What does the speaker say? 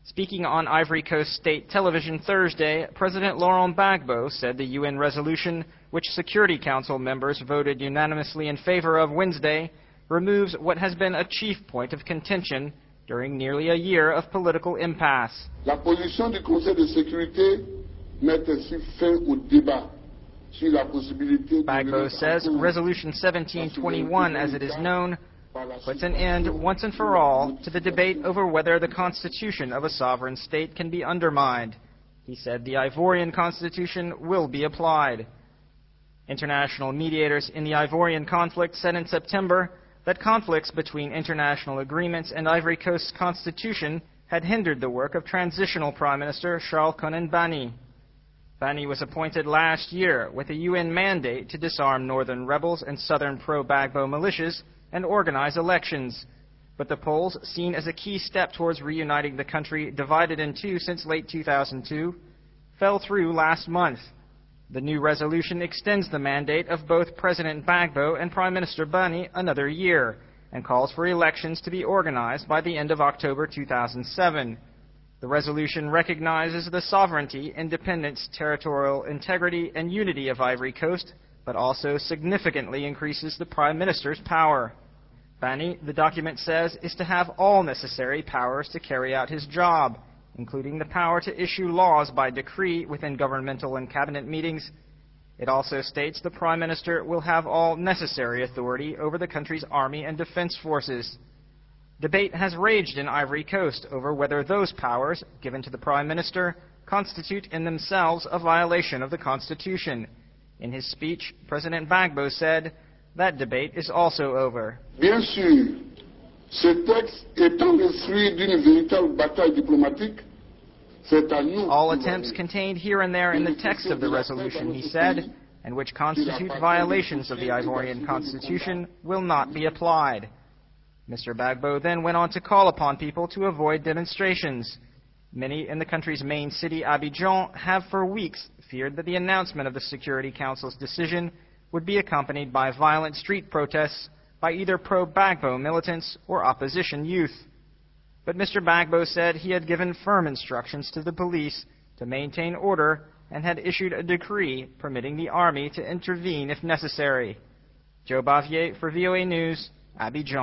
Speaking on Ivory Coast state television Thursday, President Laurent Gbagbo said the UN resolution, which Security Council members voted unanimously in favor of Wednesday, removes what has been a chief point of contention during nearly a year of political impasse. La position du Conseil de sécurité met ainsi fin au débat sur la possibilité. Gbagbo says Resolution 1721, as it is known, puts an end once and for all to the debate over whether the constitution of a sovereign state can be undermined. He said the Ivorian constitution will be applied. International mediators in the Ivorian conflict said in September that conflicts between international agreements and Ivory Coast's constitution had hindered the work of transitional Prime Minister Charles Konan Banny. Banny was appointed last year with a UN mandate to disarm northern rebels and southern pro-Gbagbo militias and organize elections. But the polls, seen as a key step towards reuniting the country divided in two since late 2002, fell through last month. The new resolution extends the mandate of both President Gbagbo and Prime Minister Banny another year and calls for elections to be organized by the end of October 2007. The resolution recognizes the sovereignty, independence, territorial integrity, and unity of Ivory Coast, but also significantly increases the Prime Minister's power. Banny, the document says, is to have all necessary powers to carry out his job, including the power to issue laws by decree within governmental and cabinet meetings. It also states the Prime Minister will have all necessary authority over the country's army and defense forces. Debate has raged in Ivory Coast over whether those powers, given to the Prime Minister, constitute in themselves a violation of the Constitution. In his speech, President Gbagbo said, that debate is also over. Bien sûr, ce texte étant le fruit d'une véritable bataille diplomatique, c'est à nous. All attempts contained here and there in the text of the resolution, he said, and which constitute violations of the Ivorian Constitution, will not be applied. Mr. Gbagbo then went on to call upon people to avoid demonstrations. Many in the country's main city, Abidjan, have for weeks feared that the announcement of the Security Council's decision would be accompanied by violent street protests by either pro-Gbagbo militants or opposition youth. But Mr. Gbagbo said he had given firm instructions to the police to maintain order and had issued a decree permitting the army to intervene if necessary. Joe Bavier for VOA News, Abidjan.